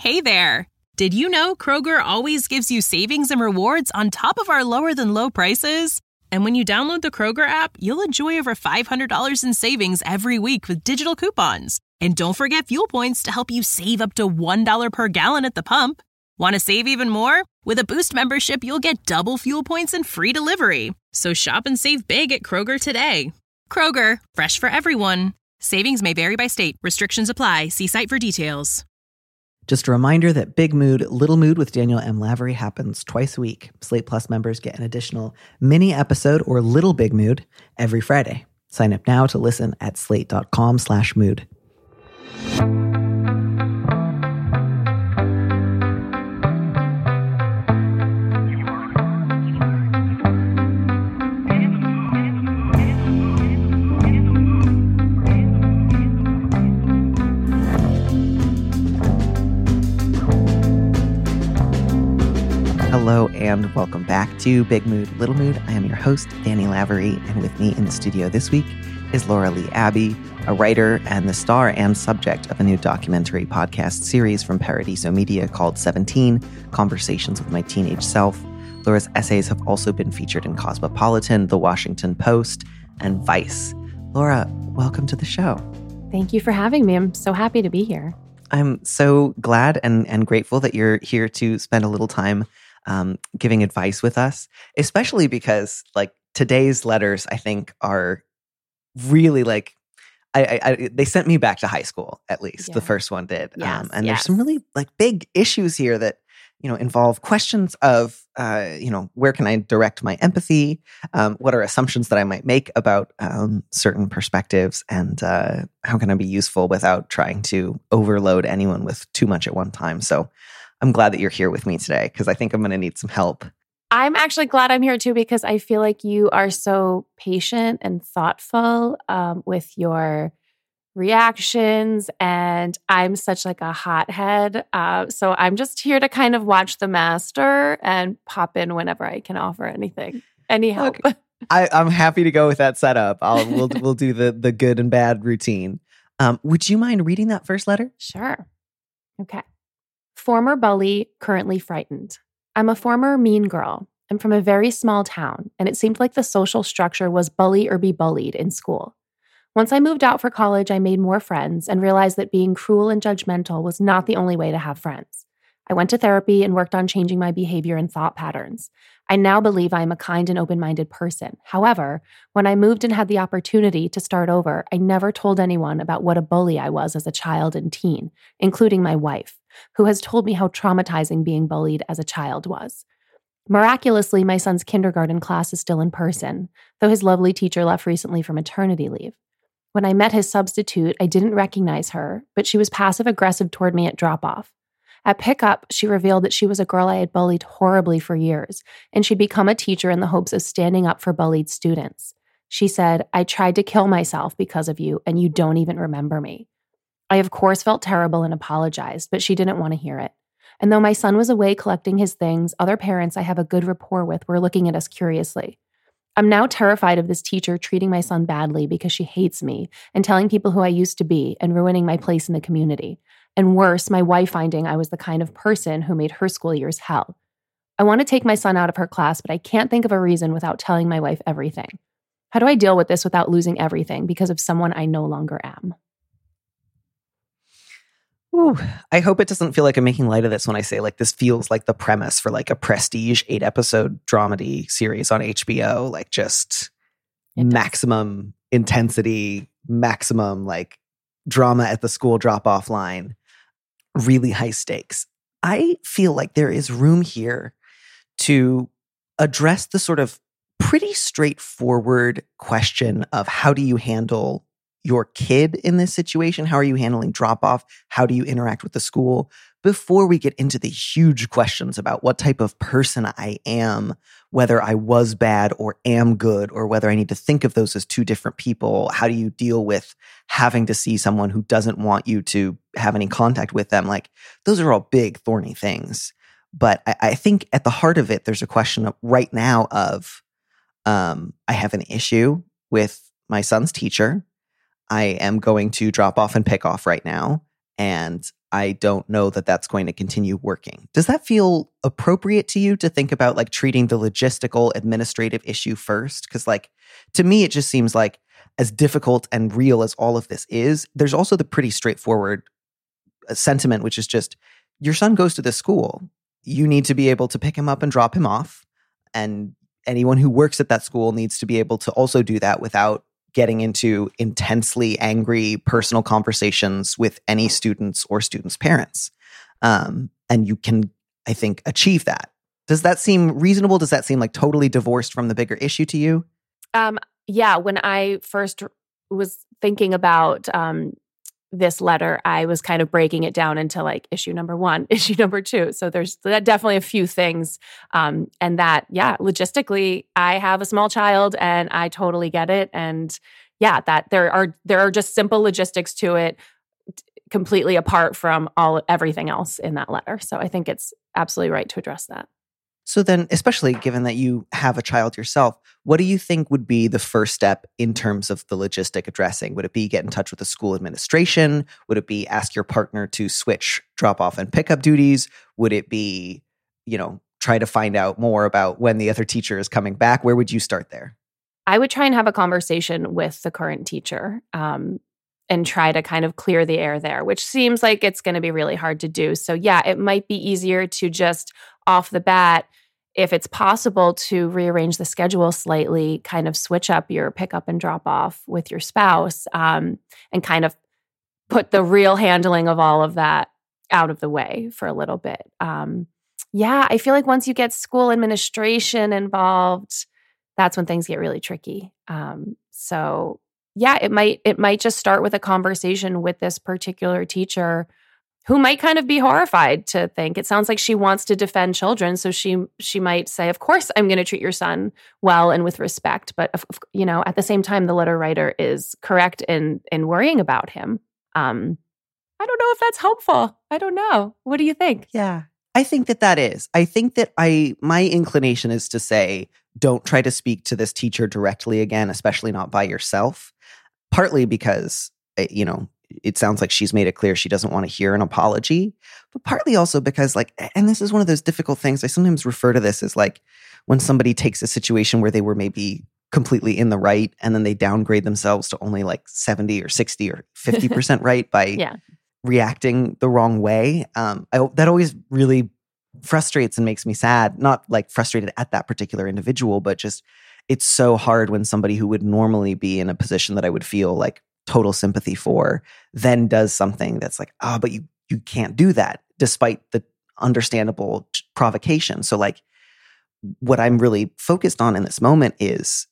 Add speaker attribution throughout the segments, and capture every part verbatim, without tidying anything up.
Speaker 1: Hey there! Did you know Kroger always gives you savings and rewards on top of our lower-than-low prices? And when you download the Kroger app, you'll enjoy over five hundred dollars in savings every week with digital coupons. And don't forget fuel points to help you save up to one dollar per gallon at the pump. Want to save even more? With a Boost membership, you'll get double fuel points and free delivery. So shop and save big at Kroger today. Kroger, fresh for everyone. Savings may vary by state. Restrictions apply. See site for details.
Speaker 2: Just a reminder that Big Mood, Little Mood with Daniel M. Lavery happens twice a week. Slate Plus members get an additional mini episode or Little Big Mood every Friday. Sign up now to listen at slate.com slash mood. Hello and welcome back to Big Mood, Little Mood. I am your host, Danny Lavery, and with me in the studio this week is Laura Lee Abbey, a writer and the star and subject of a new documentary podcast series from Paradiso Media called seventeen, Conversations with My Teenage Self. Laura's essays have also been featured in Cosmopolitan, The Washington Post, and Vice. Laura, welcome to the show.
Speaker 3: Thank you for having me. I'm so happy to be here.
Speaker 2: I'm so glad and, and grateful that you're here to spend a little time Um, giving advice with us, especially because like today's letters, I think are really like, I, I, I they sent me back to high school, at least yeah. the first one did.
Speaker 3: Yes,
Speaker 2: um, and
Speaker 3: yes.
Speaker 2: there's some really like big issues here that, you know, involve questions of, uh, you know, where can I direct my empathy? Um, what are assumptions that I might make about um, certain perspectives? And uh, how can I be useful without trying to overload anyone with too much at one time? So I'm glad that you're here with me today because I think I'm going to need some help.
Speaker 3: I'm actually glad I'm here too because I feel like you are so patient and thoughtful um, with your reactions, and I'm such like a hothead. Uh, so I'm just here to kind of watch the master and pop in whenever I can offer anything, any help.
Speaker 2: Okay. I, I'm happy to go with that setup. I'll we'll we'll do the the good and bad routine. Um, would you mind reading that first letter?
Speaker 3: Sure. Okay. Former bully, currently frightened. I'm a former mean girl. I'm from a very small town, and it seemed like the social structure was bully or be bullied in school. Once I moved out for college, I made more friends and realized that being cruel and judgmental was not the only way to have friends. I went to therapy and worked on changing my behavior and thought patterns. I now believe I am a kind and open-minded person. However, when I moved and had the opportunity to start over, I never told anyone about what a bully I was as a child and teen, including my wife, who has told me how traumatizing being bullied as a child was. Miraculously, my son's kindergarten class is still in person, though his lovely teacher left recently for maternity leave. When I met his substitute, I didn't recognize her, but she was passive-aggressive toward me at drop-off. At pickup, she revealed that she was a girl I had bullied horribly for years, and she'd become a teacher in the hopes of standing up for bullied students. She said, "I tried to kill myself because of you, and you don't even remember me." I, of course, felt terrible and apologized, but she didn't want to hear it. And though my son was away collecting his things, other parents I have a good rapport with were looking at us curiously. I'm now terrified of this teacher treating my son badly because she hates me and telling people who I used to be and ruining my place in the community. And worse, my wife finding I was the kind of person who made her school years hell. I want to take my son out of her class, but I can't think of a reason without telling my wife everything. How do I deal with this without losing everything because of someone I no longer am?
Speaker 2: Ooh, I hope it doesn't feel like I'm making light of this when I say like this feels like the premise for like a prestige eight episode dramedy series on H B O, like just maximum intensity, maximum like drama at the school drop off line, really high stakes. I feel like there is room here to address the sort of pretty straightforward question of how do you handle your kid in this situation? How are you handling drop-off? How do you interact with the school? Before we get into the huge questions about what type of person I am, whether I was bad or am good, or whether I need to think of those as two different people. How do you deal with having to see someone who doesn't want you to have any contact with them? Like, those are all big, thorny things. But I, I think at the heart of it, there's a question of, right now of, um, I have an issue with my son's teacher. I am going to drop off and pick off right now. and I don't know that that's going to continue working. Does that feel appropriate to you to think about like treating the logistical administrative issue first? Because like, to me, it just seems like as difficult and real as all of this is, there's also the pretty straightforward sentiment, which is just, your son goes to this school. You need to be able to pick him up and drop him off. And anyone who works at that school needs to be able to also do that without getting into intensely angry personal conversations with any students or students' parents. Um, and you can, I think, achieve that. Does that seem reasonable? Does that seem like totally divorced from the bigger issue to you?
Speaker 3: Um, yeah, when I first was thinking about um, this letter, I was kind of breaking it down into like issue number one, issue number two. So there's definitely a few things. Um, and that, yeah, logistically, I have a small child and I totally get it. And yeah, that there are there are just simple logistics to it, completely apart from all everything else in that letter. So I think it's absolutely right to address that.
Speaker 2: So then, especially given that you have a child yourself, what do you think would be the first step in terms of the logistic addressing? Would it be get in touch with the school administration? Would it be ask your partner to switch drop-off and pickup duties? Would it be, you know, try to find out more about when the other teacher is coming back? Where would you start there?
Speaker 3: I would try and have a conversation with the current teacher um, and try to kind of clear the air there, which seems like it's going to be really hard to do. So yeah, it might be easier to just off the bat, if it's possible to rearrange the schedule slightly, kind of switch up your pickup and drop off with your spouse um, and kind of put the real handling of all of that out of the way for a little bit. Um, yeah, I feel like once you get school administration involved, that's when things get really tricky. Um, so yeah, it might it might just start with a conversation with this particular teacher who might kind of be horrified to think, it sounds like she wants to defend children. So she she might say, of course, I'm going to treat your son well and with respect. But, you know, at the same time, the letter writer is correct in in worrying about him. Um, I don't know if that's helpful. I don't know. What do you think?
Speaker 2: Yeah, I think that that is. I think that I my inclination is to say, don't try to speak to this teacher directly again, especially not by yourself. Partly because, you know, it sounds like she's made it clear she doesn't want to hear an apology, but partly also because like, and this is one of those difficult things. I sometimes refer to this as like when somebody takes a situation where they were maybe completely in the right and then they downgrade themselves to only like seventy or sixty or fifty percent right by
Speaker 3: yeah.
Speaker 2: reacting the wrong way. Um, I, that always really frustrates and makes me sad. Not like frustrated at that particular individual, but just it's so hard when somebody who would normally be in a position that I would feel like total sympathy for then does something that's like, ah, oh, but you you can't do that despite the understandable provocation. So like what I'm really focused on in this moment is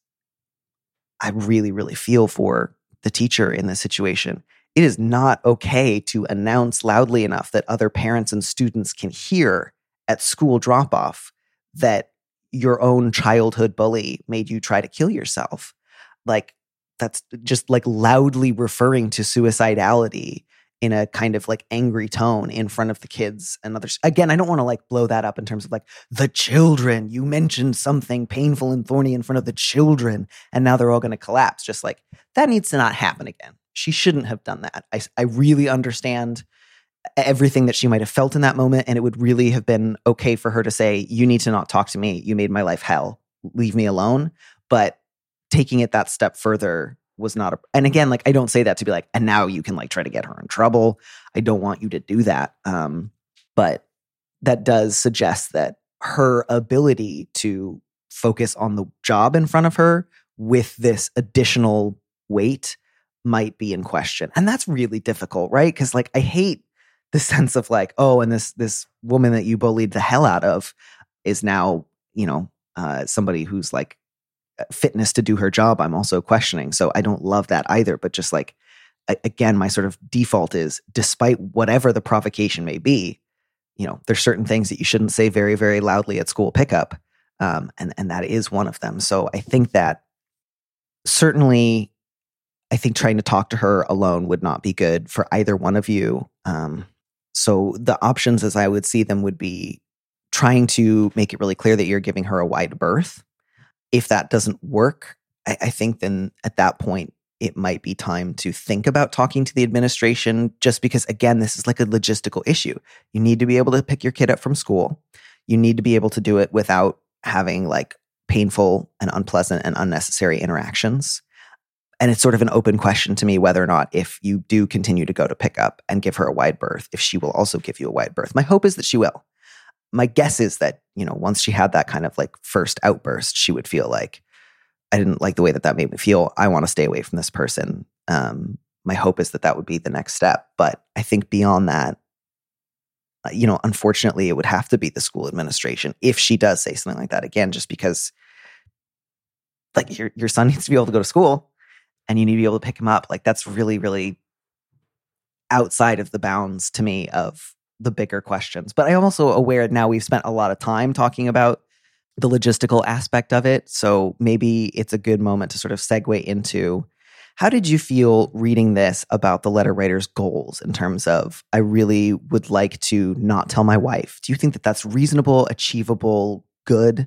Speaker 2: I really, really feel for the teacher in this situation. It is not okay to announce loudly enough that other parents and students can hear at school drop-off that your own childhood bully made you try to kill yourself. Like, that's just like loudly referring to suicidality in a kind of like angry tone in front of the kids and others. Again, I don't want to like blow that up in terms of like the children. You mentioned something painful and thorny in front of the children and now they're all going to collapse. Just like that needs to not happen again. She shouldn't have done that. I, I really understand everything that she might have felt in that moment. And it would really have been okay for her to say, you need to not talk to me. You made my life hell. Leave me alone. But taking it that step further was not a, and again, like, I don't say that to be like, and now you can like try to get her in trouble. I don't want you to do that. Um, but that does suggest that her ability to focus on the job in front of her with this additional weight might be in question. And that's really difficult, right? Because like, I hate the sense of like, oh, and this, this woman that you bullied the hell out of is now, you know, uh, somebody who's like, fitness to do her job, I'm also questioning. So I don't love that either. But just like, again, my sort of default is, despite whatever the provocation may be, you know, there's certain things that you shouldn't say very, very loudly at school pickup. Um, and, and that is one of them. So I think that certainly, I think trying to talk to her alone would not be good for either one of you. Um, so the options as I would see them would be trying to make it really clear that you're giving her a wide berth. If that doesn't work, I, I think then at that point, it might be time to think about talking to the administration, just because, again, this is like a logistical issue. You need to be able to pick your kid up from school. You need to be able to do it without having like painful and unpleasant and unnecessary interactions. And it's sort of an open question to me whether or not, if you do continue to go to pick up and give her a wide berth, if she will also give you a wide berth. My hope is that she will. My guess is that, you know, once she had that kind of like first outburst, she would feel like, I didn't like the way that that made me feel. I want to stay away from this person. Um, my hope is that that would be the next step. But I think beyond that, uh, you know, unfortunately, it would have to be the school administration if she does say something like that again, just because like your your son needs to be able to go to school and you need to be able to pick him up. Like that's really, really outside of the bounds to me of the bigger questions. But I'm also aware now we've spent a lot of time talking about the logistical aspect of it. So maybe it's a good moment to sort of segue into, how did you feel reading this about the letter writer's goals in terms of, I really would like to not tell my wife? Do you think that that's reasonable, achievable, good?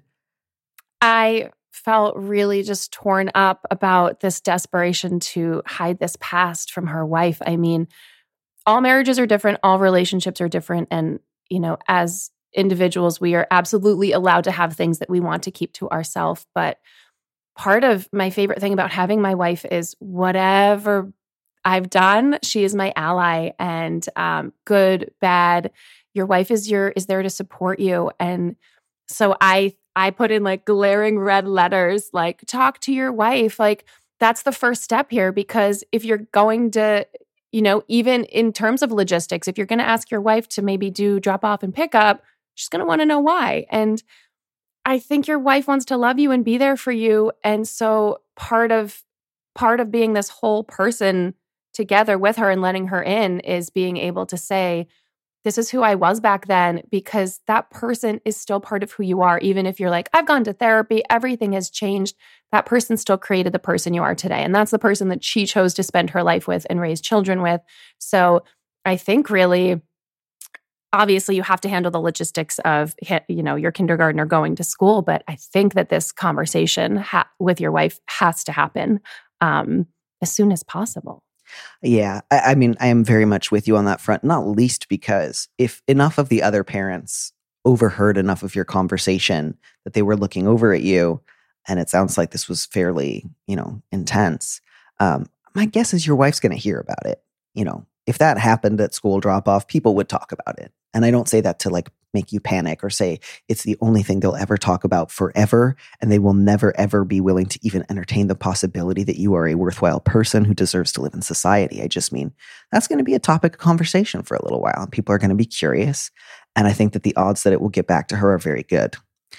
Speaker 3: I felt really just torn up about this desperation to hide this past from her wife. I mean, all marriages are different, all relationships are different. And, you know, as individuals, we are absolutely allowed to have things that we want to keep to ourselves. But part of my favorite thing about having my wife is whatever I've done, she is my ally, and um, good, bad, your wife is your is there to support you. And so I I put in like glaring red letters, like talk to your wife. Like that's the first step here, because if you're going to, you know, even in terms of logistics, if you're going to ask your wife to maybe do drop off and pick up, she's going to want to know why. And I think your wife wants to love you and be there for you. And so part of part of being this whole person together with her and letting her in is being able to say, this is who I was back then, because that person is still part of who you are. Even if you're like, I've gone to therapy, everything has changed, that person still created the person you are today. And that's the person that she chose to spend her life with and raise children with. So I think really, obviously you have to handle the logistics of, you know, your kindergartner going to school. But I think that this conversation ha- with your wife has to happen um, as soon as possible.
Speaker 2: Yeah, I, I mean, I am very much with you on that front, not least because if enough of the other parents overheard enough of your conversation that they were looking over at you, and it sounds like this was fairly, you know, intense, um, my guess is your wife's going to hear about it. You know, if that happened at school drop-off, people would talk about it. And I don't say that to like make you panic or say it's the only thing they'll ever talk about forever, and they will never, ever be willing to even entertain the possibility that you are a worthwhile person who deserves to live in society. I just mean that's going to be a topic of conversation for a little while. People are going to be curious. And I think that the odds that it will get back to her are very good.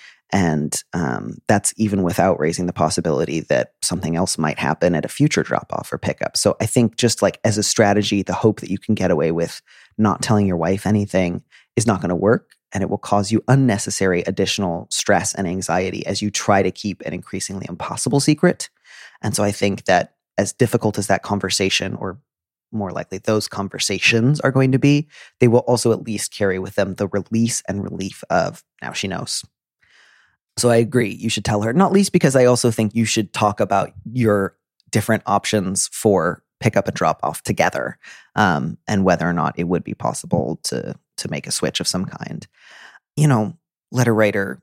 Speaker 2: And um, that's even without raising the possibility that something else might happen at a future drop-off or pickup. So I think just like as a strategy, the hope that you can get away with not telling your wife anything is not going to work. And it will cause you unnecessary additional stress and anxiety as you try to keep an increasingly impossible secret. And so I think that as difficult as that conversation, or more likely those conversations are going to be, they will also at least carry with them the release and relief of, now she knows. So I agree, you should tell her, not least because I also think you should talk about your different options for pickup and drop off together, um, and whether or not it would be possible to to make a switch of some kind. You know, letter writer,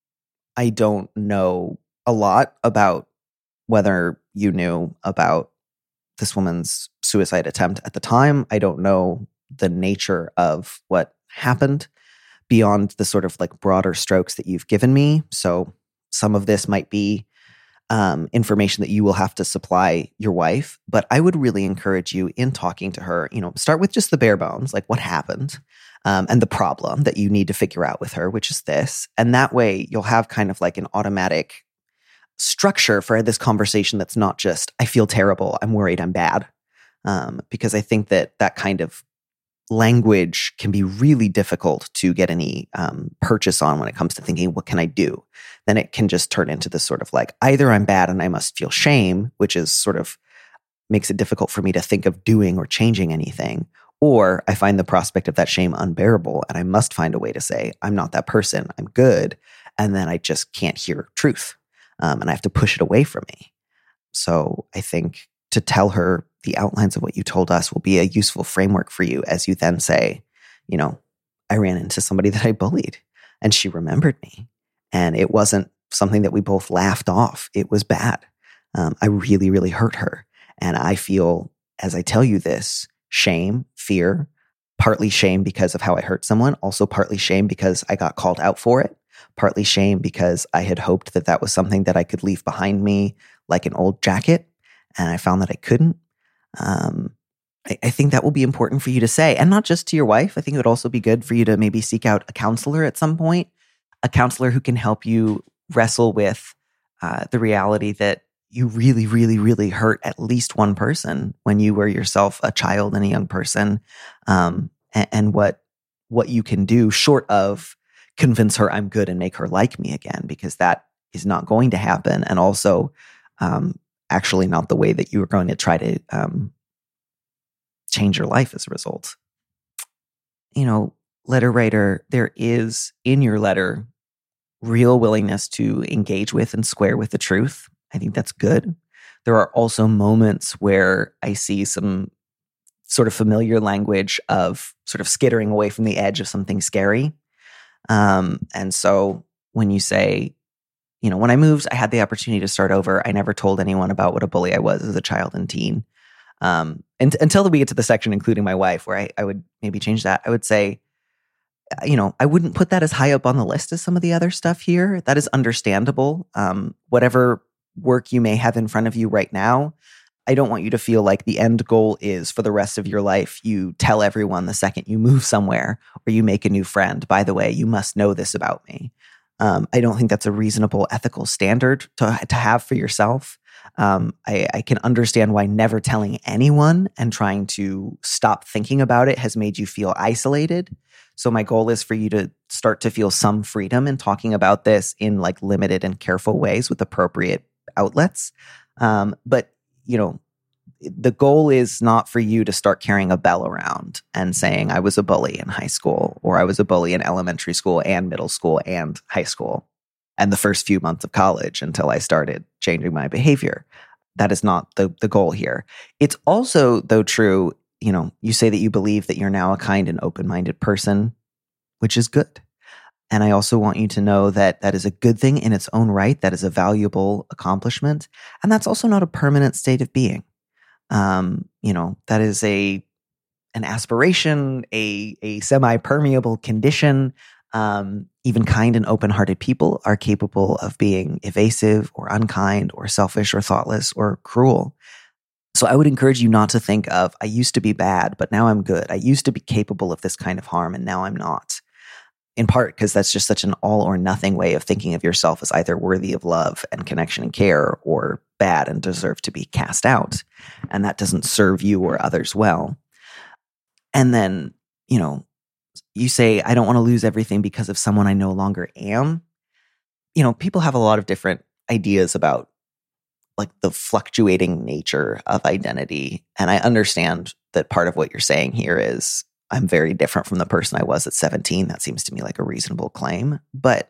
Speaker 2: I don't know a lot about whether you knew about this woman's suicide attempt at the time. I don't know the nature of what happened beyond the sort of like broader strokes that you've given me. So some of this might be um, information that you will have to supply your wife, but I would really encourage you in talking to her, you know, start with just the bare bones, like what happened um, and the problem that you need to figure out with her, which is this. And that way you'll have kind of like an automatic structure for this conversation that's not just, I feel terrible, I'm worried, I'm bad. Um, because I think that that kind of language can be really difficult to get any um, purchase on when it comes to thinking, what can I do? Then it can just turn into this sort of like, either I'm bad and I must feel shame, which is sort of makes it difficult for me to think of doing or changing anything, or I find the prospect of that shame unbearable and I must find a way to say, I'm not that person, I'm good. And then I just can't hear truth. Um, and I have to push it away from me. So I think to tell her the outlines of what you told us will be a useful framework for you as you then say, you know, I ran into somebody that I bullied and she remembered me. And it wasn't something that we both laughed off. It was bad. Um, I really, really hurt her. And I feel, as I tell you this, shame, fear, partly shame because of how I hurt someone, also partly shame because I got called out for it, partly shame because I had hoped that that was something that I could leave behind me like an old jacket. And I found that I couldn't. Um, I, I think that will be important for you to say, and not just to your wife. I think it would also be good for you to maybe seek out a counselor at some point, a counselor who can help you wrestle with uh, the reality that you really, really, really hurt at least one person when you were yourself a child and a young person, um, and, and what what you can do short of convince her I'm good and make her like me again, because that is not going to happen, and also um, actually not the way that you are going to try to um, change your life as a result. You know, letter writer, there is in your letter real willingness to engage with and square with the truth. I think that's good. There are also moments where I see some sort of familiar language of sort of skittering away from the edge of something scary. Um, and so when you say, you know, when I moved, I had the opportunity to start over. I never told anyone about what a bully I was as a child and teen. Um, and, until we get to the section, including my wife, where I, I would maybe change that. I would say, you know, I wouldn't put that as high up on the list as some of the other stuff here. That is understandable. Um, whatever work you may have in front of you right now, I don't want you to feel like the end goal is for the rest of your life you tell everyone the second you move somewhere or you make a new friend, by the way, you must know this about me. Um, I don't think that's a reasonable ethical standard to, to have for yourself. Um, I, I can understand why never telling anyone and trying to stop thinking about it has made you feel isolated. So my goal is for you to start to feel some freedom in talking about this in like limited and careful ways with appropriate outlets. Um, but, you know, the goal is not for you to start carrying a bell around and saying I was a bully in high school or I was a bully in elementary school and middle school and high school and the first few months of college until I started changing my behavior. That is not the, the goal here. It's also, though, true, you know, you say that you believe that you're now a kind and open-minded person, which is good. And I also want you to know that that is a good thing in its own right. That is a valuable accomplishment. And that's also not a permanent state of being. Um, you know, that is a an aspiration, a, a semi-permeable condition. Um, even kind and open-hearted people are capable of being evasive or unkind or selfish or thoughtless or cruel. So I would encourage you not to think of, I used to be bad, but now I'm good. I used to be capable of this kind of harm, and now I'm not. In part because that's just such an all or nothing way of thinking of yourself as either worthy of love and connection and care or bad and deserve to be cast out. And that doesn't serve you or others well. And then, you know, you say, I don't want to lose everything because of someone I no longer am. You know, people have a lot of different ideas about like the fluctuating nature of identity. And I understand that part of what you're saying here is I'm very different from the person I was at seventeen. That seems to me like a reasonable claim. But,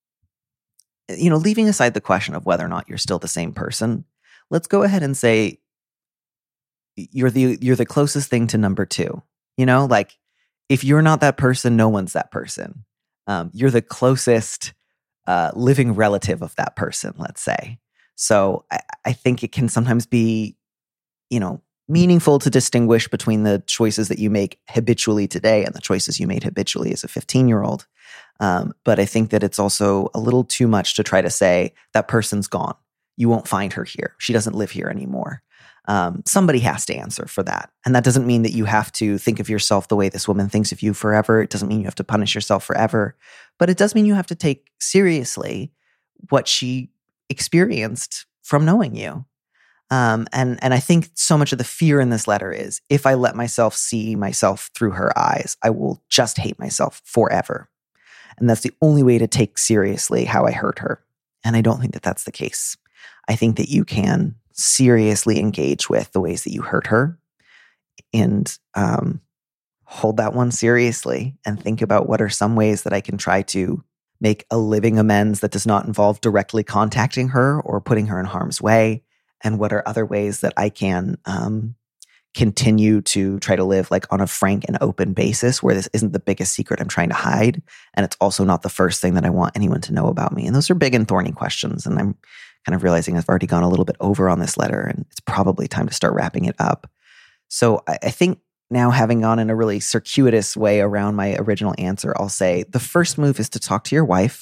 Speaker 2: you know, leaving aside the question of whether or not you're still the same person, let's go ahead and say you're the you're the closest thing to number two. You know, like if you're not that person, no one's that person. Um, you're the closest uh, living relative of that person, let's say. So I, I think it can sometimes be, you know, meaningful to distinguish between the choices that you make habitually today and the choices you made habitually as a fifteen-year-old. Um, but I think that it's also a little too much to try to say that person's gone. You won't find her here. She doesn't live here anymore. Um, somebody has to answer for that. And that doesn't mean that you have to think of yourself the way this woman thinks of you forever. It doesn't mean you have to punish yourself forever. But it does mean you have to take seriously what she experienced from knowing you. Um, and, and I think so much of the fear in this letter is if I let myself see myself through her eyes, I will just hate myself forever. And that's the only way to take seriously how I hurt her. And I don't think that that's the case. I think that you can seriously engage with the ways that you hurt her and um, hold that one seriously and think about what are some ways that I can try to make a living amends that does not involve directly contacting her or putting her in harm's way. And what are other ways that I can um, continue to try to live like on a frank and open basis where this isn't the biggest secret I'm trying to hide. And it's also not the first thing that I want anyone to know about me. And those are big and thorny questions. And I'm kind of realizing I've already gone a little bit over on this letter and it's probably time to start wrapping it up. So I, I think now, having gone in a really circuitous way around my original answer, I'll say the first move is to talk to your wife.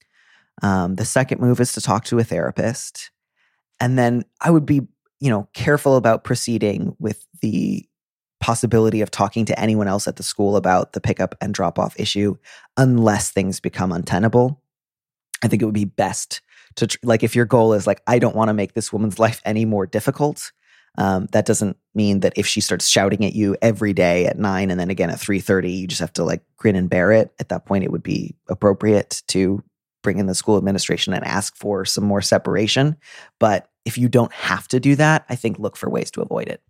Speaker 2: Um, the second move is to talk to a therapist. And then I would be, you know, careful about proceeding with the possibility of talking to anyone else at the school about the pickup and drop off issue unless things become untenable. I think it would be best to, like, if your goal is like, I don't want to make this woman's life any more difficult. Um, that doesn't mean that if she starts shouting at you every day at nine and then again at three thirty, you just have to like grin and bear it. At that point, it would be appropriate to bring in the school administration and ask for some more separation. But if you don't have to do that, I think look for ways to avoid it.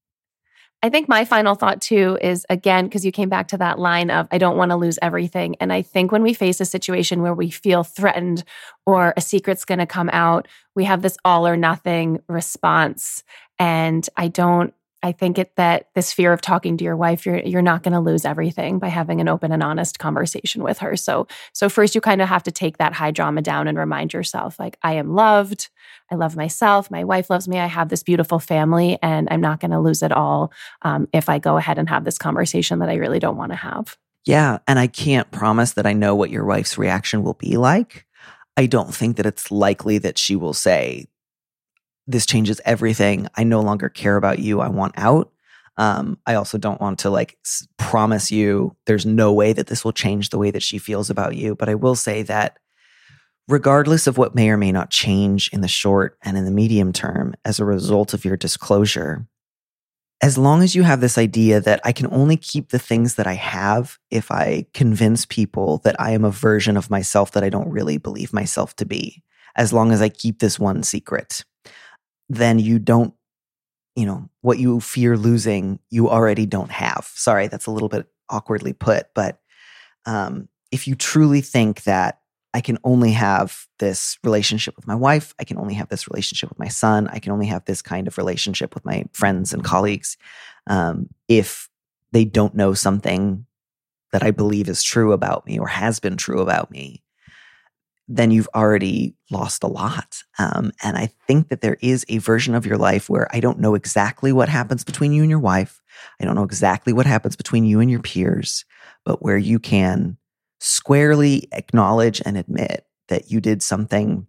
Speaker 3: I think my final thought too is, again, because you came back to that line of, I don't want to lose everything. And I think when we face a situation where we feel threatened or a secret's going to come out, we have this all or nothing response. And I don't, I think it that this fear of talking to your wife, you're you're not going to lose everything by having an open and honest conversation with her. So, so first you kind of have to take that high drama down and remind yourself, like, I am loved. I love myself. My wife loves me. I have this beautiful family, and I'm not going to lose it all um, if I go ahead and have this conversation that I really don't want to have.
Speaker 2: Yeah, and I can't promise that I know what your wife's reaction will be like. I don't think that it's likely that she will say, this changes everything. I no longer care about you. I want out. Um, I also don't want to like s- promise you there's no way that this will change the way that she feels about you. But I will say that regardless of what may or may not change in the short and in the medium term as a result of your disclosure, as long as you have this idea that I can only keep the things that I have if I convince people that I am a version of myself that I don't really believe myself to be, as long as I keep this one secret, then you don't, you know, what you fear losing, you already don't have. Sorry, that's a little bit awkwardly put, but um, if you truly think that I can only have this relationship with my wife, I can only have this relationship with my son, I can only have this kind of relationship with my friends and colleagues, um, if they don't know something that I believe is true about me or has been true about me, then you've already lost a lot. Um, and I think that there is a version of your life where I don't know exactly what happens between you and your wife. I don't know exactly what happens between you and your peers, but where you can squarely acknowledge and admit that you did something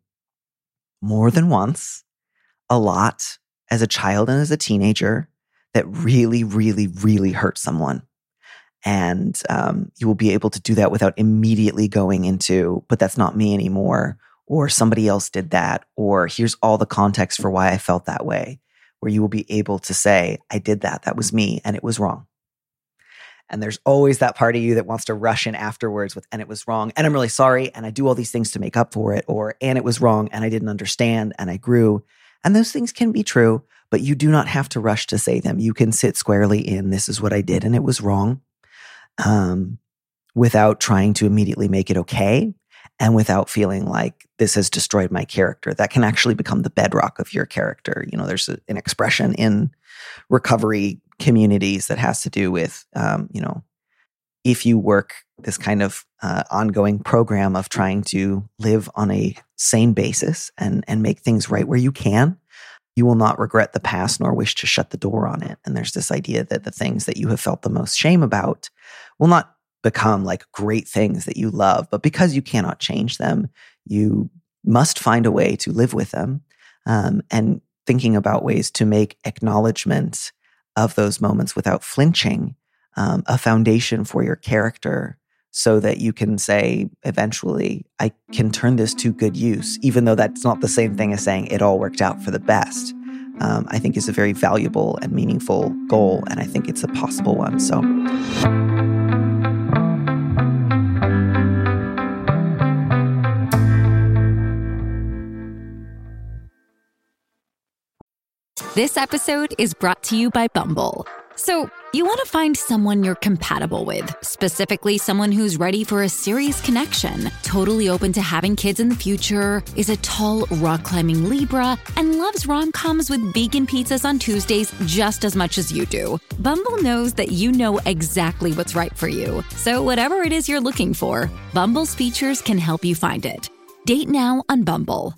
Speaker 2: more than once, a lot, as a child and as a teenager that really, really, really hurt someone. And um, you will be able to do that without immediately going into, but that's not me anymore, or somebody else did that, or here's all the context for why I felt that way, where you will be able to say, I did that, that was me, and it was wrong. And there's always that part of you that wants to rush in afterwards with, and it was wrong, and I'm really sorry, and I do all these things to make up for it, or, and it was wrong, and I didn't understand, and I grew. And those things can be true, but you do not have to rush to say them. You can sit squarely in, this is what I did, and it was wrong. Um, without trying to immediately make it okay and without feeling like this has destroyed my character. That can actually become the bedrock of your character. You know, there's a, an expression in recovery communities that has to do with, um, you know, if you work this kind of uh, ongoing program of trying to live on a sane basis and, and make things right where you can, you will not regret the past nor wish to shut the door on it. And there's this idea that the things that you have felt the most shame about will not become like great things that you love, but because you cannot change them, you must find a way to live with them. Um, and thinking about ways to make acknowledgement of those moments without flinching um, a foundation for your character, so that you can say eventually, I can turn this to good use, even though that's not the same thing as saying it all worked out for the best, um, I think is a very valuable and meaningful goal. And I think it's a possible one. So.
Speaker 4: This episode is brought to you by Bumble. So, You want to find someone you're compatible with, specifically someone who's ready for a serious connection, totally open to having kids in the future, is a tall, rock-climbing Libra, and loves rom-coms with vegan pizzas on Tuesdays just as much as you do. Bumble knows that you know exactly what's right for you. So whatever it is you're looking for, Bumble's features can help you find it. Date now on Bumble.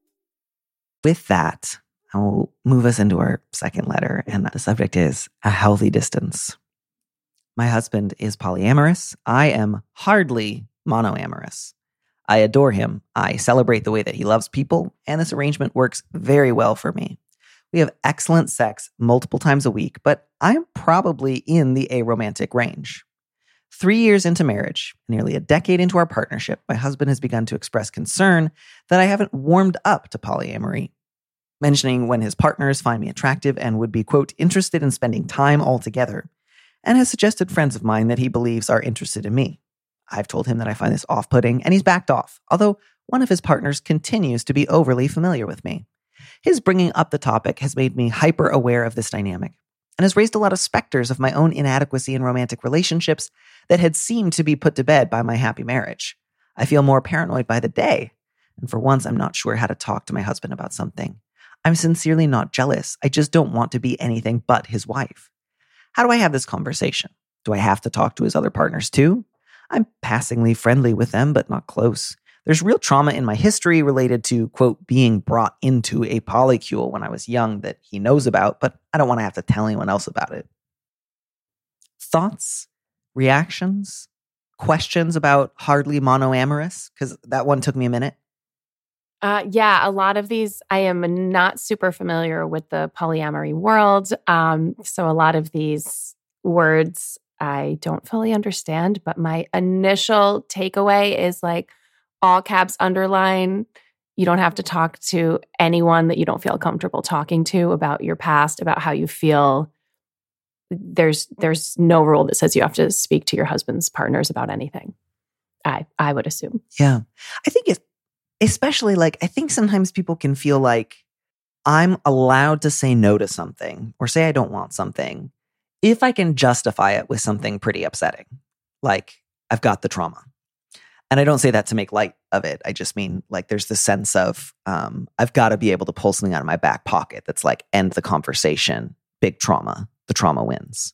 Speaker 2: With that, I will move us into our second letter, and the subject is a healthy distance. My husband is polyamorous. I am hardly monoamorous. I adore him. I celebrate the way that he loves people, and this arrangement works very well for me. We have excellent sex multiple times a week, but I'm probably in the aromantic range. Three years into marriage, nearly a decade into our partnership, my husband has begun to express concern that I haven't warmed up to polyamory, mentioning when his partners find me attractive and would be, quote, interested in spending time all together, and has suggested friends of mine that he believes are interested in me. I've told him that I find this off-putting, and he's backed off, although one of his partners continues to be overly familiar with me. His bringing up the topic has made me hyper-aware of this dynamic, and has raised a lot of specters of my own inadequacy in romantic relationships that had seemed to be put to bed by my happy marriage. I feel more paranoid by the day, and for once I'm not sure how to talk to my husband about something. I'm sincerely not jealous. I just don't want to be anything but his wife. How do I have this conversation? Do I have to talk to his other partners too? I'm passingly friendly with them, but not close. There's real trauma in my history related to, quote, being brought into a polycule when I was young that he knows about, but I don't want to have to tell anyone else about it. Thoughts, reactions, questions about hardly monoamorous? Because that one took me a minute.
Speaker 3: Uh, yeah, a lot of these, I am not super familiar with the polyamory world. Um, so a lot of these words I don't fully understand, but my initial takeaway is like all caps underline. You don't have to talk to anyone that you don't feel comfortable talking to about your past, about how you feel. There's there's no rule that says you have to speak to your husband's partners about anything. I I would assume.
Speaker 2: Yeah. I think it's especially like, I think sometimes people can feel like I'm allowed to say no to something or say I don't want something if I can justify it with something pretty upsetting. Like, I've got the trauma. And I don't say that to make light of it. I just mean like there's this sense of um, I've got to be able to pull something out of my back pocket that's like, end the conversation, big trauma, the trauma wins.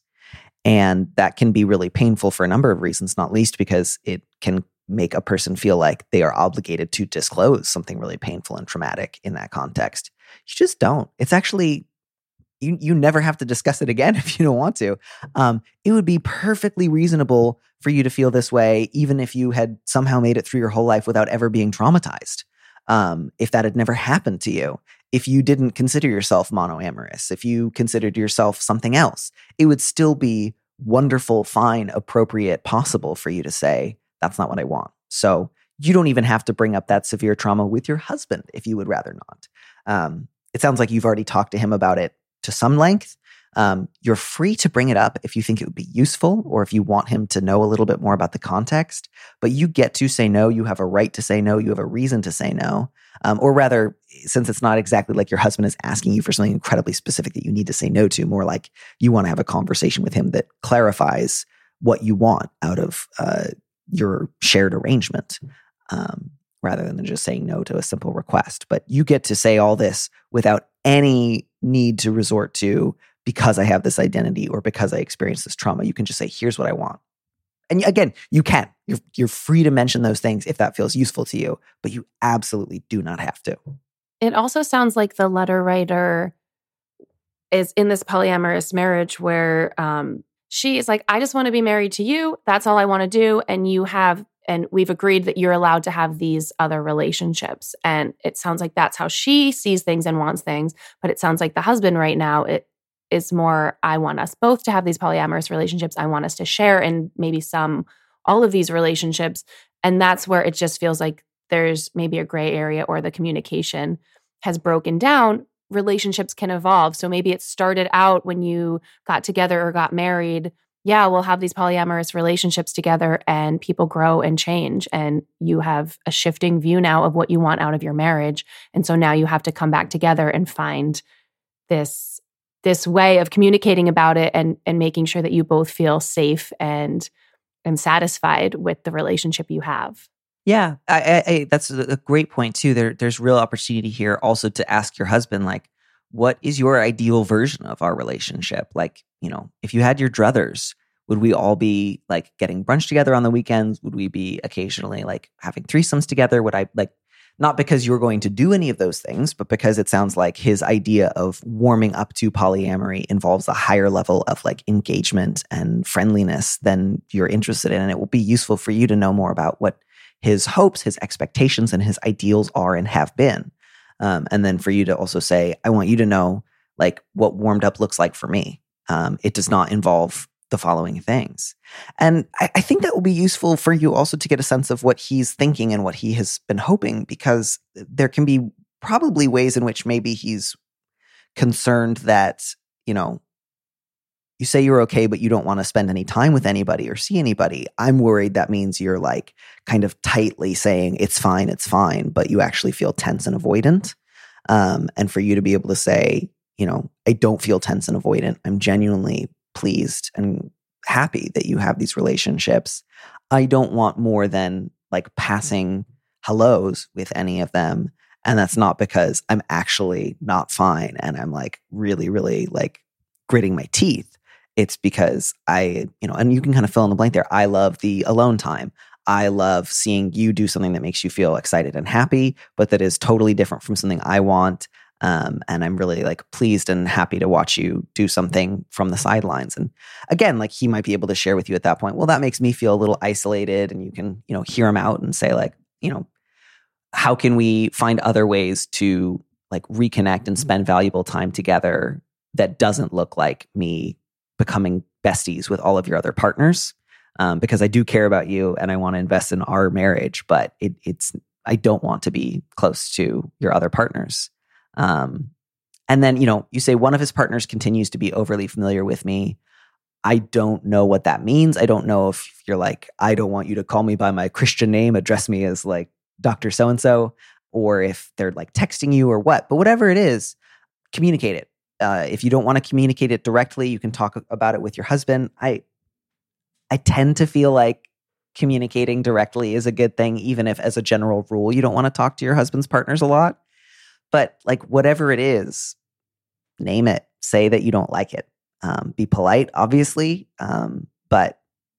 Speaker 2: And that can be really painful for a number of reasons, not least because it can make a person feel like they are obligated to disclose something really painful and traumatic in that context. You just don't. It's actually, you you never have to discuss it again if you don't want to. Um, it would be perfectly reasonable for you to feel this way, even if you had somehow made it through your whole life without ever being traumatized. Um, if that had never happened to you, if you didn't consider yourself monoamorous, if you considered yourself something else, it would still be wonderful, fine, appropriate, possible for you to say, that's not what I want. So you don't even have to bring up that severe trauma with your husband if you would rather not. Um, it sounds like you've already talked to him about it to some length. Um, you're free to bring it up if you think it would be useful or if you want him to know a little bit more about the context. But you get to say no. You have a right to say no. You have a reason to say no. Um, or rather, since it's not exactly like your husband is asking you for something incredibly specific that you need to say no to, more like you want to have a conversation with him that clarifies what you want out of uh, your shared arrangement, um, rather than just saying no to a simple request. But you get to say all this without any need to resort to, because I have this identity or because I experienced this trauma. You can just say, here's what I want. And again, you can. You're, you're free to mention those things if that feels useful to you, but you absolutely do not have to.
Speaker 3: It also sounds like the letter writer is in this polyamorous marriage where um, she is like, I just want to be married to you. That's all I want to do. And you have, and we've agreed that you're allowed to have these other relationships. And it sounds like that's how she sees things and wants things. But it sounds like the husband right now, it is more, I want us both to have these polyamorous relationships. I want us to share in maybe some, all of these relationships. And that's where it just feels like there's maybe a gray area or the communication has broken down. Relationships can evolve. So maybe it started out when you got together or got married. Yeah, we'll have these polyamorous relationships together and people grow and change. And you have a shifting view now of what you want out of your marriage. And so now you have to come back together and find this this way of communicating about it and and making sure that you both feel safe and and satisfied with the relationship you have.
Speaker 5: Yeah, I, I, I, that's a great point too. There, there's real opportunity here also to ask your husband, like, what is your ideal version of our relationship? Like, you know, if you had your druthers, would we all be like getting brunch together on the weekends? Would we be occasionally like having threesomes together? Would I like, not because you're going to do any of those things, but because it sounds like his idea of warming up to polyamory involves a higher level of like engagement and friendliness than you're interested in. And it will be useful for you to know more about what his hopes, his expectations, and his ideals are and have been. Um, and then for you to also say, I want you to know like what warmed up looks like for me. Um, it does not involve the following things. And I, I think that will be useful for you also to get a sense of what he's thinking and what he has been hoping, because there can be probably ways in which maybe he's concerned that, you know, you say you're okay, but you don't want to spend any time with anybody or see anybody. I'm worried that means you're like kind of tightly saying it's fine, it's fine, but you actually feel tense and avoidant. Um, and for you to be able to say, you know, I don't feel tense and avoidant. I'm genuinely pleased and happy that you have these relationships. I don't want more than like passing hellos with any of them. And that's not because I'm actually not fine and I'm like really, really like gritting my teeth. It's because I, you know, and you can kind of fill in the blank there. I love the alone time. I love seeing you do something that makes you feel excited and happy, but that is totally different from something I want. Um, and I'm really like pleased and happy to watch you do something from the sidelines. And again, like he might be able to share with you at that point, well, that makes me feel a little isolated, and you can, you know, hear him out and say like, you know, how can we find other ways to like reconnect and spend valuable time together that doesn't look like me becoming besties with all of your other partners, um, because I do care about you and I want to invest in our marriage, but it, it's I don't want to be close to your other partners. Um, and then, you know, you say one of his partners continues to be overly familiar with me. I don't know what that means. I don't know if you're like, I don't want you to call me by my Christian name, address me as like Doctor So-and-so, or if they're like texting you or what, but whatever it is, communicate it. Uh, if you don't want to communicate it directly, you can talk about it with your husband. I, I tend to feel like communicating directly is a good thing, even if as a general rule, you don't want to talk to your husband's partners a lot. But like whatever it is, name it, say that you don't like it. Um, be polite, obviously. Um, but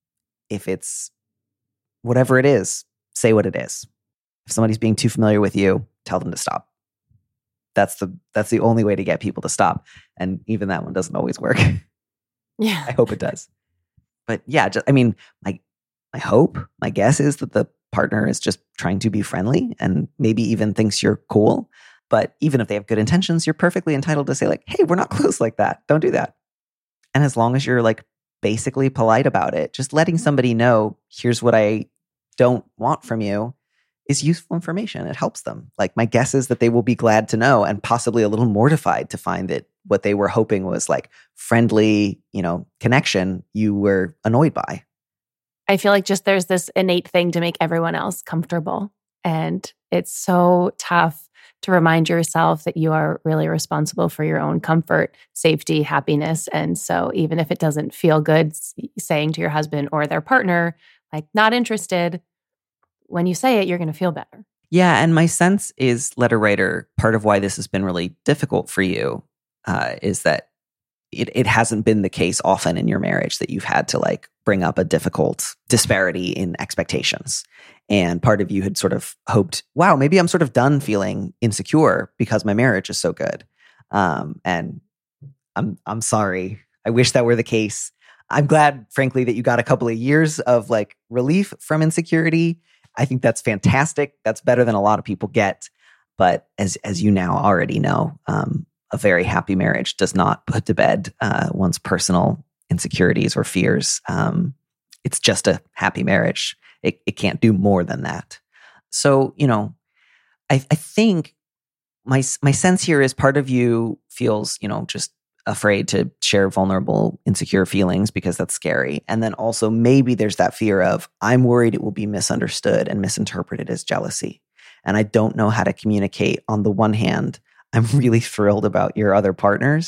Speaker 5: if it's whatever it is, say what it is. If somebody's being too familiar with you, tell them to stop. That's the that's the only way to get people to stop. And even that one doesn't always work.
Speaker 3: Yeah.
Speaker 5: I hope it does. But yeah, just, I mean, my my hope, my guess is that the partner is just trying to be friendly and maybe even thinks you're cool. But even if they have good intentions, you're perfectly entitled to say like, hey, we're not close like that. Don't do that. And as long as you're like basically polite about it, just letting somebody know, here's what I don't want from you, is useful information. It helps them. Like my guess is that they will be glad to know and possibly a little mortified to find that what they were hoping was like friendly, you know, connection, you were annoyed by.
Speaker 3: I feel like just there's this innate thing to make everyone else comfortable. And it's so tough to remind yourself that you are really responsible for your own comfort, safety, happiness. And so even if it doesn't feel good saying to your husband or their partner, like not interested, when you say it, you're going to feel better.
Speaker 5: Yeah. And my sense is, letter writer, part of why this has been really difficult for you uh, is that it, it hasn't been the case often in your marriage that you've had to like bring up a difficult disparity in expectations. And part of you had sort of hoped, wow, maybe I'm sort of done feeling insecure because my marriage is so good. Um, and I'm I'm sorry. I wish that were the case. I'm glad, frankly, that you got a couple of years of like relief from insecurity. I think that's fantastic. That's better than a lot of people get. But as as you now already know, um, a very happy marriage does not put to bed uh, one's personal insecurities or fears. Um, it's just a happy marriage. It, it can't do more than that. So, you know, I, I think my my sense here is part of you feels, you know, just afraid to share vulnerable, insecure feelings because that's scary. And then also maybe there's that fear of, I'm worried it will be misunderstood and misinterpreted as jealousy. And I don't know how to communicate. On the one hand, I'm really thrilled about your other partners.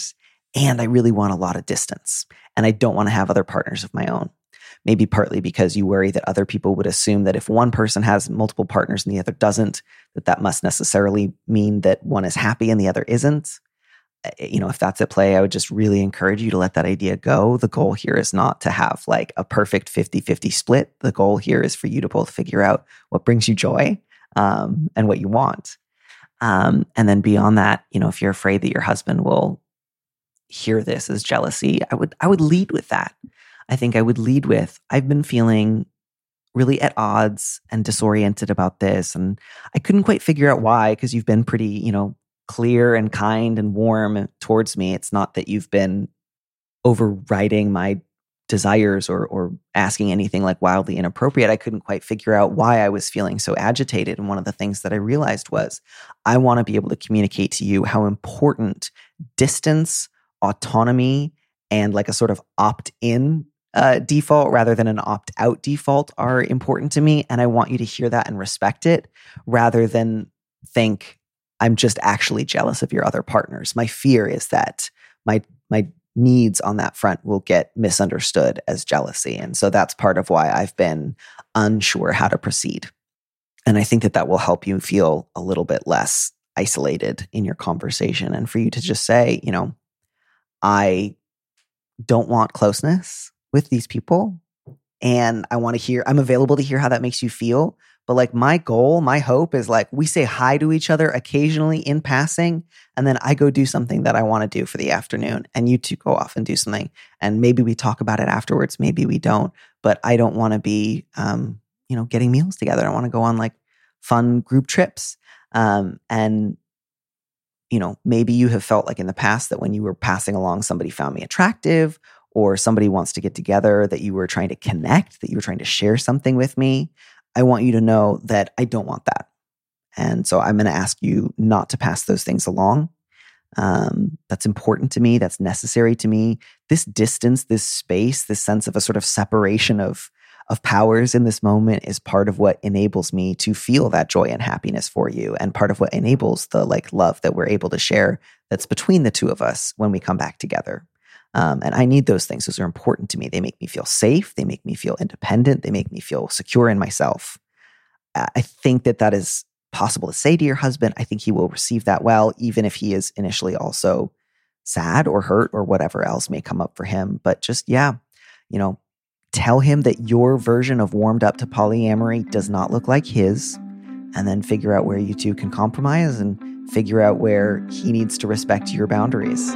Speaker 5: And I really want a lot of distance. And I don't want to have other partners of my own. Maybe partly because you worry that other people would assume that if one person has multiple partners and the other doesn't, that that must necessarily mean that one is happy and the other isn't. You know, if that's at play, I would just really encourage you to let that idea go. The goal here is not to have like a perfect fifty-fifty split. The goal here is for you to both figure out what brings you joy um, and what you want. Um, and then beyond that, you know, if you're afraid that your husband will hear this as jealousy, I would I would lead with that. I think I would lead with, I've been feeling really at odds and disoriented about this. And I couldn't quite figure out why, because you've been pretty, you know, clear and kind and warm towards me. It's not that you've been overriding my desires or or asking anything like wildly inappropriate. I couldn't quite figure out why I was feeling so agitated. And one of the things that I realized was I want to be able to communicate to you how important distance, autonomy, and like a sort of opt-in uh, default rather than an opt-out default are important to me. And I want you to hear that and respect it rather than think I'm just actually jealous of your other partners. My fear is that my my needs on that front will get misunderstood as jealousy. And so that's part of why I've been unsure how to proceed. And I think that that will help you feel a little bit less isolated in your conversation and for you to just say, you know, I don't want closeness with these people. And I want to hear, I'm available to hear how that makes you feel. But like my goal, my hope is like we say hi to each other occasionally in passing. And then I go do something that I want to do for the afternoon. And you two go off and do something. And maybe we talk about it afterwards. Maybe we don't. But I don't want to be, um, you know, getting meals together. I want to go on like fun group trips. Um, and, you know, maybe you have felt like in the past that when you were passing along, somebody found me attractive or somebody wants to get together, that you were trying to connect, that you were trying to share something with me. I want you to know that I don't want that. And so I'm going to ask you not to pass those things along. Um, that's important to me. That's necessary to me. This distance, this space, this sense of a sort of separation of, of powers in this moment is part of what enables me to feel that joy and happiness for you. And part of what enables the like love that we're able to share that's between the two of us when we come back together. Um, and I need those things. Those are important to me. They make me feel safe. They make me feel independent. They make me feel secure in myself. I think that that is possible to say to your husband. I think he will receive that well, even if he is initially also sad or hurt or whatever else may come up for him. But just, yeah, you know, tell him that your version of warmed up to polyamory does not look like his, and then figure out where you two can compromise and figure out where he needs to respect your boundaries.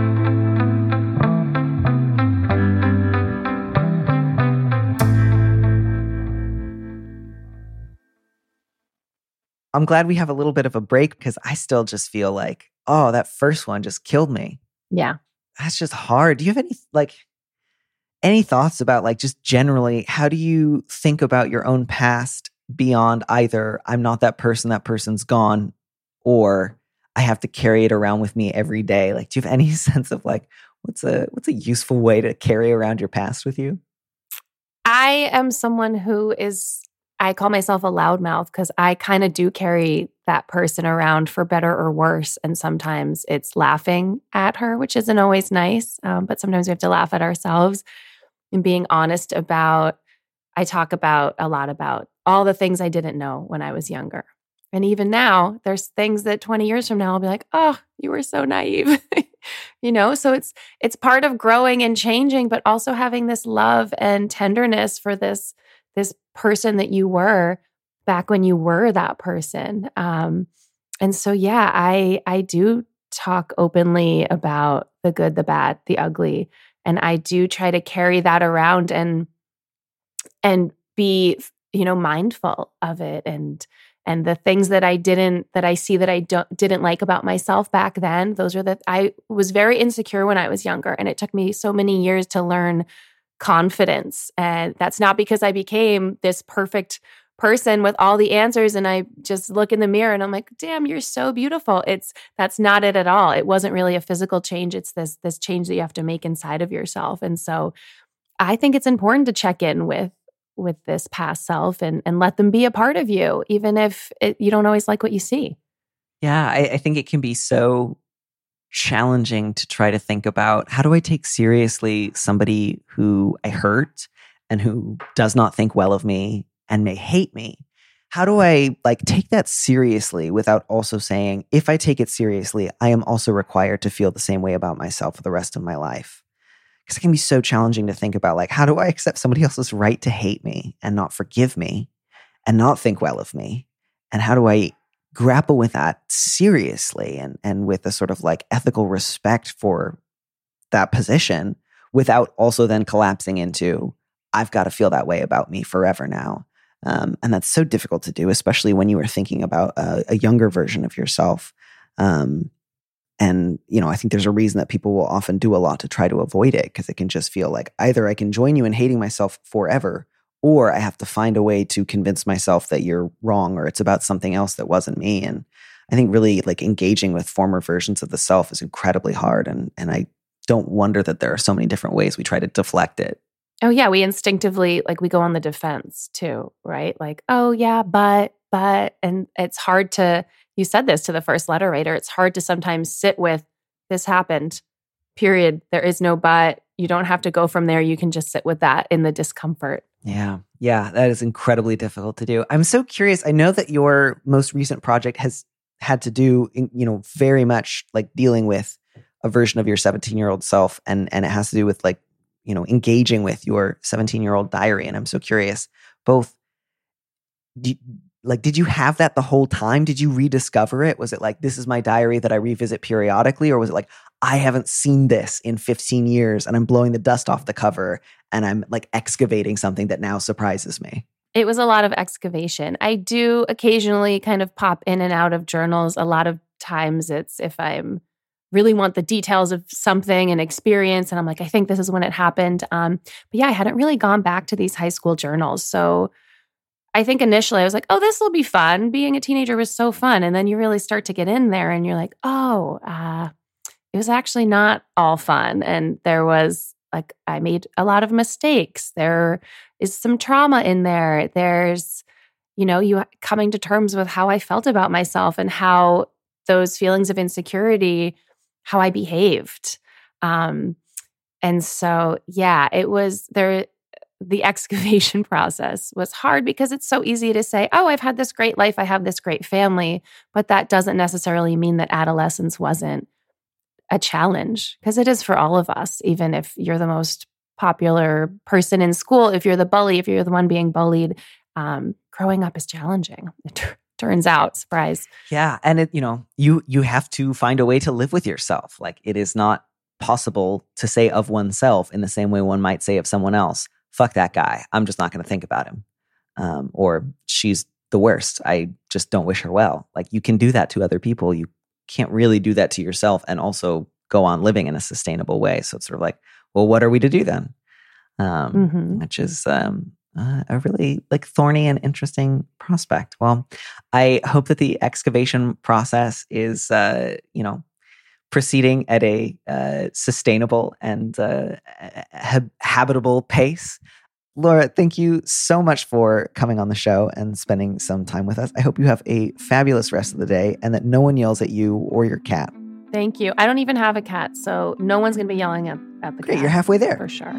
Speaker 5: I'm glad we have a little bit of a break because I still just feel like, oh, that first one just killed me.
Speaker 3: Yeah.
Speaker 5: That's just hard. Do you have any, like, any thoughts about, like, just generally, how do you think about your own past beyond either I'm not that person, that person's gone, or I have to carry it around with me every day? Like, do you have any sense of, like, what's a what's a useful way to carry around your past with you?
Speaker 3: I am someone who is, I call myself a loudmouth because I kind of do carry that person around for better or worse. And sometimes it's laughing at her, which isn't always nice. Um, but sometimes we have to laugh at ourselves and being honest about, I talk about a lot about all the things I didn't know when I was younger. And even now, there's things that twenty years from now, I'll be like, oh, you were so naive. You know, so it's it's part of growing and changing, but also having this love and tenderness for this this person that you were back when you were that person. Um, and so, yeah, I I do talk openly about the good, the bad, the ugly, and I do try to carry that around and and be, you know, mindful of it and and the things that I didn't that I see that I don't didn't like about myself back then. Those are the I was very insecure when I was younger, and it took me so many years to learn confidence. And that's not because I became this perfect person with all the answers and I just look in the mirror and I'm like, damn, you're so beautiful. It's that's not it at all. It wasn't really a physical change. It's this this change that you have to make inside of yourself. And so I think it's important to check in with with this past self and and let them be a part of you, even if it, you don't always like what you see.
Speaker 5: Yeah, I, I think it can be so challenging to try to think about, how do I take seriously somebody who I hurt and who does not think well of me and may hate me? How do I like take that seriously without also saying, if I take it seriously, I am also required to feel the same way about myself for the rest of my life? Because it can be so challenging to think about, like, how do I accept somebody else's right to hate me and not forgive me and not think well of me? And how do I grapple with that seriously and, and with a sort of like ethical respect for that position without also then collapsing into, I've got to feel that way about me forever now. Um, and that's so difficult to do, especially when you are thinking about a, a younger version of yourself. Um, and, you know, I think there's a reason that people will often do a lot to try to avoid it, because it can just feel like either I can join you in hating myself forever, or I have to find a way to convince myself that you're wrong or it's about something else that wasn't me. And I think really like engaging with former versions of the self is incredibly hard. And, and I don't wonder that there are so many different ways we try to deflect it.
Speaker 3: Oh, yeah. We instinctively, like, we go on the defense too, right? Like, oh, yeah, but, but, and it's hard to, you said this to the first letter writer, it's hard to sometimes sit with, this happened, period. There is no but. You don't have to go from there. You can just sit with that in the discomfort.
Speaker 5: Yeah. Yeah. That is incredibly difficult to do. I'm so curious. I know that your most recent project has had to do, you know, very much like dealing with a version of your seventeen-year-old self. And, and it has to do with like, you know, engaging with your seventeen-year-old diary. And I'm so curious, both, do, like, did you have that the whole time? Did you rediscover it? Was it like, this is my diary that I revisit periodically? Or was it like, I haven't seen this in fifteen years and I'm blowing the dust off the cover and I'm like excavating something that now surprises me?
Speaker 3: It was a lot of excavation. I do occasionally kind of pop in and out of journals. A lot of times it's if I'm really want the details of something and experience. And I'm like, I think this is when it happened. Um, but yeah, I hadn't really gone back to these high school journals. So I think initially I was like, oh, this will be fun. Being a teenager was so fun. And then you really start to get in there and you're like, oh, uh, it was actually not all fun. And there was like, I made a lot of mistakes. There is some trauma in there. There's, you know, you coming to terms with how I felt about myself and how those feelings of insecurity, how I behaved. Um, and so, yeah, it was there. The excavation process was hard because it's so easy to say, oh, I've had this great life. I have this great family. But that doesn't necessarily mean that adolescence wasn't a challenge, because it is for all of us, even if you're the most popular person in school, if you're the bully, if you're the one being bullied, um, growing up is challenging. It t- turns out, surprise.
Speaker 5: Yeah. And it, you know, you, you have to find a way to live with yourself. Like, it is not possible to say of oneself in the same way one might say of someone else, fuck that guy, I'm just not going to think about him. Um, or she's the worst, I just don't wish her well. Like, you can do that to other people. You can't really do that to yourself and also go on living in a sustainable way. So it's sort of like, well, what are we to do then? Um, mm-hmm. Which is um, uh, a really like thorny and interesting prospect. Well, I hope that the excavation process is, uh, you know, proceeding at a uh, sustainable and uh, hab- habitable pace. Laura, thank you so much for coming on the show and spending some time with us. I hope you have a fabulous rest of the day and that no one yells at you or your cat.
Speaker 3: Thank you. I don't even have a cat, so no one's going to be yelling at, at the
Speaker 5: Great,
Speaker 3: cat.
Speaker 5: You're halfway there.
Speaker 3: For sure.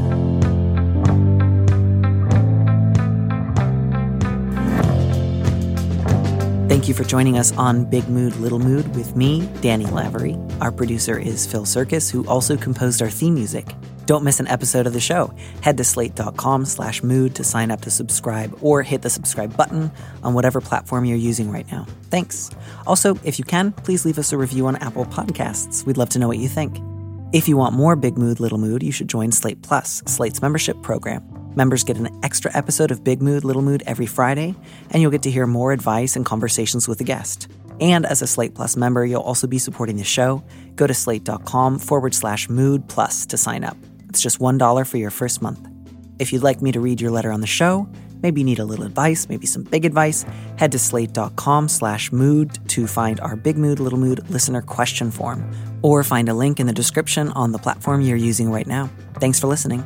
Speaker 5: Thank you for joining us on Big Mood, Little Mood with me, Danny Lavery. Our producer is Phil Circus, who also composed our theme music. Don't miss an episode of the show. Head to slate.com slash mood to sign up to subscribe, or hit the subscribe button on whatever platform you're using right now. Thanks. Also, if you can, please leave us a review on Apple Podcasts. We'd love to know what you think. If you want more Big Mood, Little Mood, you should join Slate Plus, Slate's membership program. Members get an extra episode of Big Mood, Little Mood every Friday, and you'll get to hear more advice and conversations with a guest. And as a Slate Plus member, you'll also be supporting the show. Go to slate.com forward slash mood plus to sign up. It's just one dollar for your first month. If you'd like me to read your letter on the show, maybe you need a little advice, maybe some big advice, head to slate.com slash mood to find our Big Mood, Little Mood listener question form, or find a link in the description on the platform you're using right now. Thanks for listening.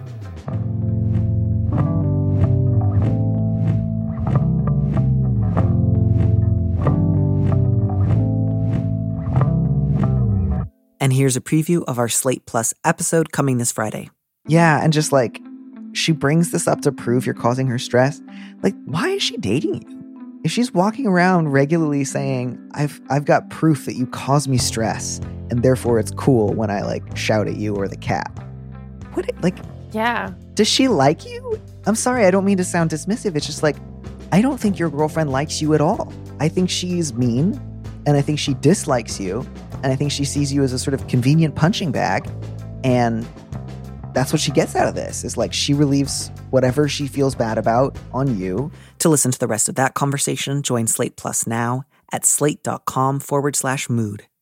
Speaker 5: here's a preview of our Slate Plus episode coming this Friday.
Speaker 2: Yeah, and just like, she brings this up to prove you're causing her stress. Like, why is she dating you? If she's walking around regularly saying, I've I've got proof that you cause me stress, and therefore it's cool when I like shout at you or the cat. What, like,
Speaker 3: yeah.
Speaker 2: Does she like you? I'm sorry, I don't mean to sound dismissive. It's just like, I don't think your girlfriend likes you at all. I think she's mean, and I think she dislikes you, and I think she sees you as a sort of convenient punching bag, and that's what she gets out of this, is like she relieves whatever she feels bad about on you.
Speaker 5: To listen to the rest of that conversation, join Slate Plus now at slate.com forward slash mood.